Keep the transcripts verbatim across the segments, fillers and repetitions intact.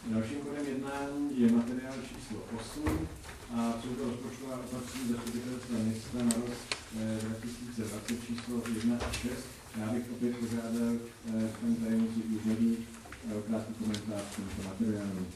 Dalším bodem jednání je materiál číslo osm a jsou to rozpočtová opatření zastupitelstva města na rok dva tisíce dvacet číslo jedna a šest. Já bych opět požádal paní tajemnici úřadu o krátký komentář k tomuto materiálu.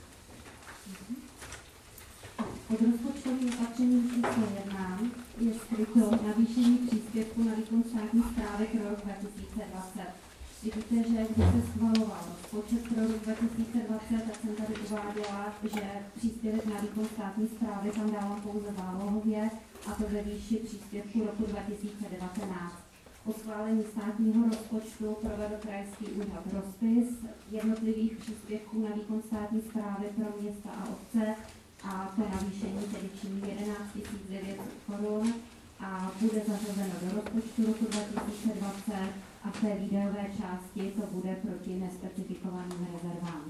Pod rozpočtovým opatřením číslo jedna je skryto navýšení příspěvku na výkon státní správy pro rok dva tisíce dvacet. Vidíte, že když se schvaloval rozpočet pro rok dva tisíce dvacet, tak jsem tady uváděla, že příspěvek na výkon státní správy tam dávám pouze zálohově, a to ve výši příspěvku roku dva tisíce devatenáct. Po schválení státního rozpočtu provedl krajský úřad rozpis jednotlivých příspěvků na výkon státní správy pro města a obce, a to navýšení tedy činí jedenáct tisíc devět set korun a bude zařazeno do rozpočtu roku dva tisíce dvacet a v té výdajové části to bude proti nespecifikovaným rezervám.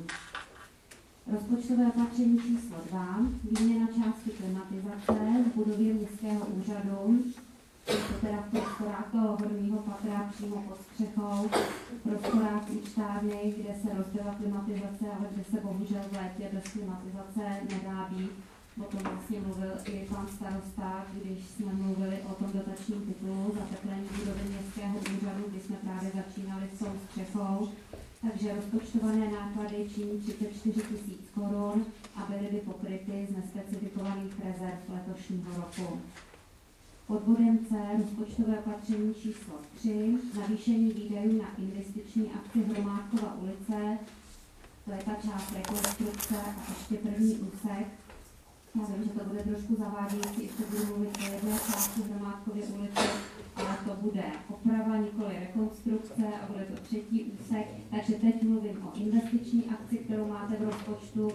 Rozpočtové opatření číslo dva, výměna části klimatizace v budově městského úřadu, je to teda v prostorách toho horního patra přímo pod střechou, v prostorách účtárny, kde se rozdělá klimatizace, ale kde se bohužel v létě bez klimatizace nedá být. O tom vlastně mluvil i pan starosta, když jsme mluvili o tom dotačním titulu zateplení budovy městského úřadu, kdy jsme právě začínali s tou střechou. Takže rozpočtované náklady činí třicet čtyři tisíc korun a byly by pokryty z nespecifikovaných rezerv letošního roku. Pod bodem C rozpočtové opatření číslo tři, navýšení výdajů na investiční akci Hromádkova ulice, to je ta část rekonstrukce a ještě první úsek. Já vím, že to bude trošku zavádějící, ještě budu mluvit o jedné části Hromádkově ulice, ale to bude oprava, nikoli rekonstrukce a bude to třetí úsek. Takže teď mluvím o investiční akci, kterou máte v rozpočtu.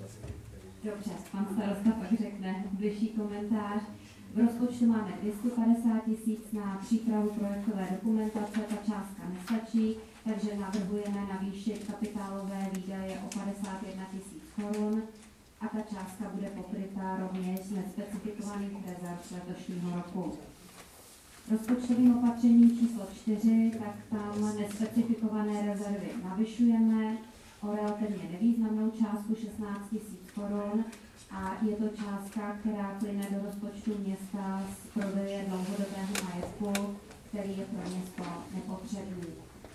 Dobře, pan starosta pak řekne bližší komentář. V rozpočtu máme dvě stě padesát tisíc na přípravu projektové dokumentace, ta částka nestačí, takže navrhujeme navýšit kapitálové výdaje o padesát jedna tisíc korun a ta částka bude pokrytá rovněž z nespecifikovaných rezerv letošního roku. Rozpočtovým opatřením číslo čtyři, tak tam nespecifikované rezervy navyšujeme o relativně nevýznamnou částku šestnáct tisíc korun. A je to částka, která plyne do rozpočtu města z prodeje dlouhodobého majetku, který je pro město nepotřebný.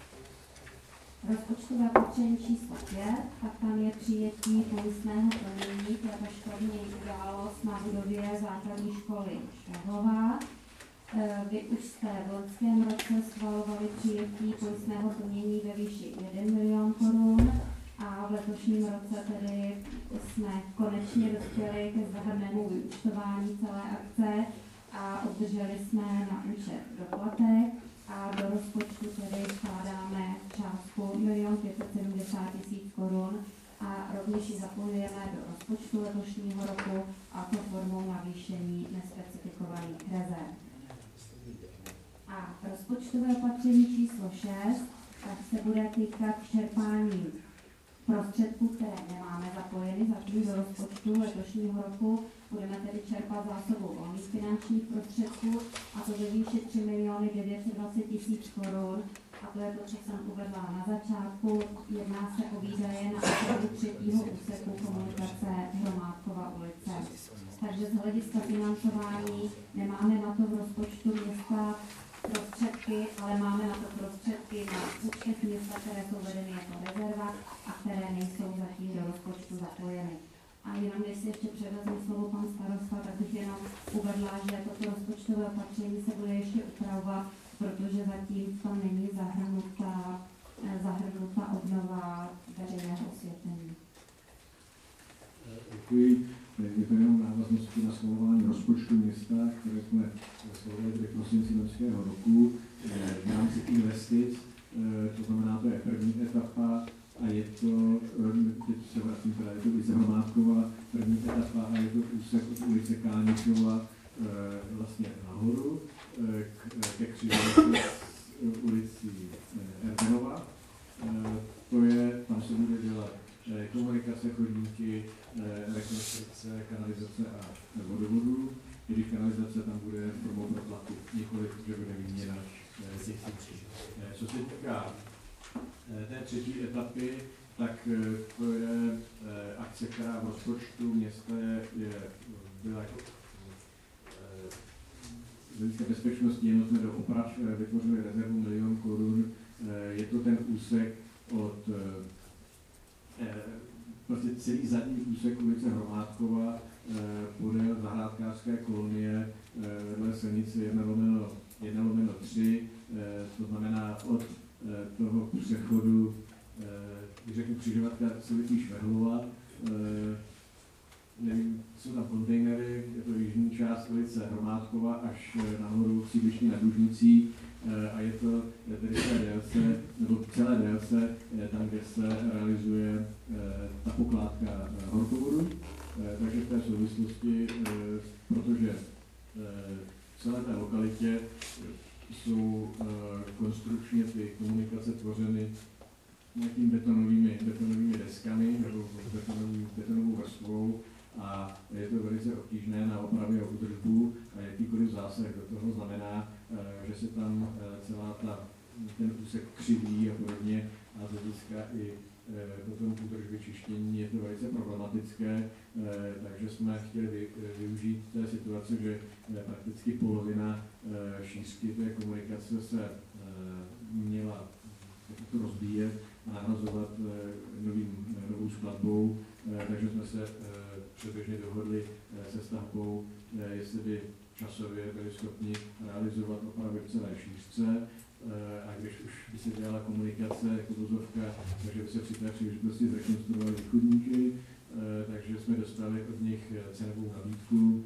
Rozpočtové opatření číslo pět, tak tam je přijetí pojistného plnění, to je ta školní událost na budově základní školy Švehlová. Vy už jste v loňském roce schvalovali přijetí pojistného plnění ve výši jeden milion korun. A v letošním roce tedy jsme konečně dospěli ke záhadnému vyúčtování celé akce a obdrželi jsme na účet doplatek a do rozpočtu tedy vkládáme částku milion pět set sedmdesát tisíc korun a rovněž ji zapojujeme do rozpočtu letošního roku, a to formou navýšení nespecifikovaných rezerv. A rozpočtové opatření číslo šest, tak se bude týkat čerpání prostředků, které nemáme zapojeny zatím do rozpočtu letošního roku. Budeme tedy čerpat zásobu volných finančních prostředků, a to ve výši tři miliony devět set dvacet tisíc korun. A to je to, co jsem uvedla na začátku. Jedná se o výdaje na opravu třetího úseku komunikace Hromádkova ulice. Takže z hlediska financování nemáme na to v rozpočtu města prostředky, ale máme na to prostředky na účtech města, které jsou vedeny jako rezerva a které nejsou zatím do rozpočtu zapojeny. A jenom když si ještě převezme slovo pan starosta, tak bych jenom uvedla, že toto rozpočtové opatření se bude ještě upravovat, protože zatím tam není zahrnutá, zahrnutá obnova veřejného osvětlení. Děkuji. Je to jenom návaznosti na schvalování rozpočtu města, které jsme schvalovali v prosinci loňského roku v rámci investic. To znamená, to je první etapa a je to, teď se vrátím, teda je to ulice Hromádkova, první etapa a je to úsek od ulice Káničova vlastně nahoru ke křižovatce ulici Erbenova. To je, tam se bude dělat komunikace, chodníky, rekonstrukce, kanalizace a vodovodů. I když kanalizace tam bude formou proplatu, nikoliv, že bude výměna těch funkcí. Co se týká té třetí etapy, tak to je akce, která v rozpočtu města je, je byla jako z hlediska bezpečnosti jednotné do oprav vytvořili rezervu milion korun. Je to ten úsek od prostě celý zadní úsek ulice Hromádkova podél zahrádkářské kolonie vedle silnice jedna lomeno tři, to znamená od toho přechodu, když řeknu křižovatka Silvitý Švehlova, nevím, jsou tam kontejnery, je to jižní část ulice Hromádkova až nahoru k sídlišti na Dužnicí a je to tedy v té délce, nebo v celé délce, tam, kde se realizuje ta pokládka horkovodu. Takže v té souvislosti, protože v celé té lokalitě jsou konstrukčně ty komunikace tvořeny nějakými betonovými, betonovými deskami nebo betonovou, betonovou vrstvou a je to velice obtížné na opravě a údržbu a jakýkoliv zásah do toho znamená, že se tam celá ta, ten úsek křiví a podobně a z hlediska i potom údržby čištění je to velice problematické, takže jsme chtěli využít té situace, že prakticky polovina šířky té komunikace se měla rozbíjet a nahrazovat novým, novou skladbou, takže jsme se předběžně dohodli se stavbou, jestli by časově byli schopni realizovat opravy v celé šířce. A když už by se dělala komunikace jako dozovka, takže by se při té příležitosti zrekonstruovaly chodníky, takže jsme dostali od nich cenovou nabídku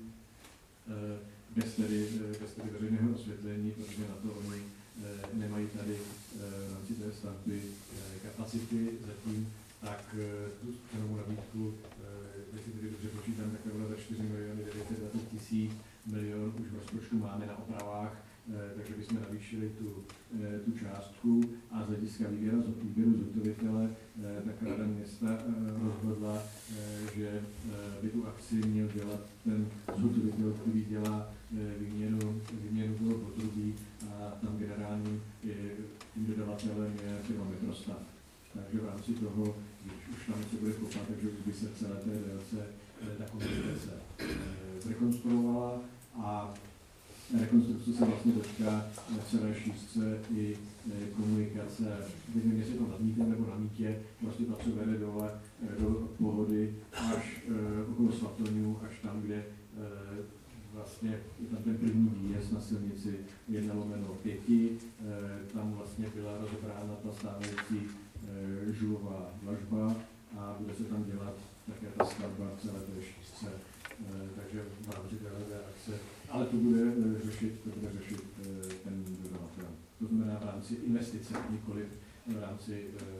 bez tedy, bez tedy veřejného osvětlení, protože na to oni nemají tady v rámci té stavby kapacity zatím, tak tu cenovou nabídku, jestli tedy dobře počítám, tak to bylo za čtyři miliony devět set dvacet tisíc, milion už v rozpočtu máme na opravách, takže bychom navýšili tu, tu částku a z hlediska výběru, výběru zhotovitele, tak Rada města rozhodla, že by tu akci měl dělat ten zhotovitel, který dělá výměnu, výměnu toho potrubí a tam generálním tím dodavatelem je firma Metrostav. Takže v rámci toho, když už tam se bude kopat, takže už by se celé té délce ta komunikace zrekonstruovala a rekonstrukce se vlastně dočká v celé šířce i komunikace, nevím, jestli to nad mítem nebo na mítě, vlastně ta, co vede dole do pohody až uh, okolo Svatoňů, až tam, kde uh, vlastně je tam ten první výjezd na silnici jedna lomeno pěti, uh, tam vlastně byla rozebrána ta stávající uh, žulová dlažba a bude se tam dělat také ta stavba celé té šířce. Takže v rámci téhle akce, ale to bude řešit, to bude řešit ten dodavatel. To znamená v rámci investice, nikoli v rámci,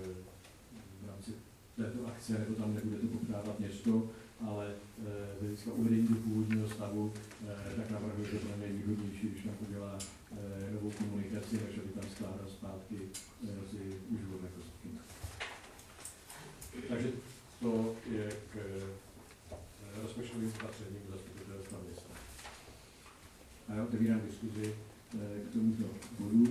v rámci této akce, nebo tam nebude to poptávat město, ale z hlediska uvedení do původního stavu, tak navrhuji, že to je nejvýhodnější, když nám udělá novou komunikaci, než aby tam skládal zpátky si uživové kostky. Takže to je k rozpočtovým opatřením zastupitelstva města. A já otevírám diskuzi k tomuto bodu.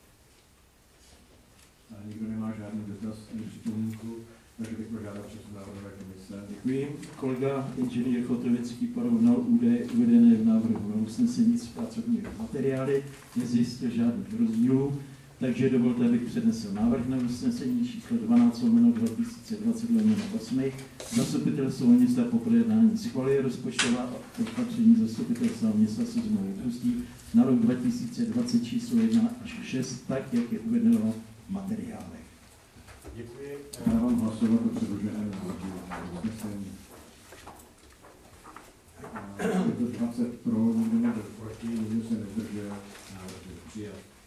A nikdo nemá žádný dotaz ani připomínku, takže bych požádal předsedu návrhové komise. Děkuji. Kolega inženýr Chotovický porovnal údaje uvedené v návrhu na usnesení s pracovními materiály, nezjistil žádných rozdílů, takže dovolte, abych přednesl návrh na usnesení číslo dvanáct lomeno dva tisíce dvacet lomeno osm. Zastupitelstvo města po projednání schvaluje rozpočtová opatření zastupitelstva města se znovu pustí na rok dva tisíce dvacet číslo jedna až šest, tak, jak je uvedeno v materiálech. Děkuji. Já vám hlasovat o předloženém usnesení. Je to dvacet pro, nikdo nebyl proti, nikdo se nezdržel, návrh byl přijat.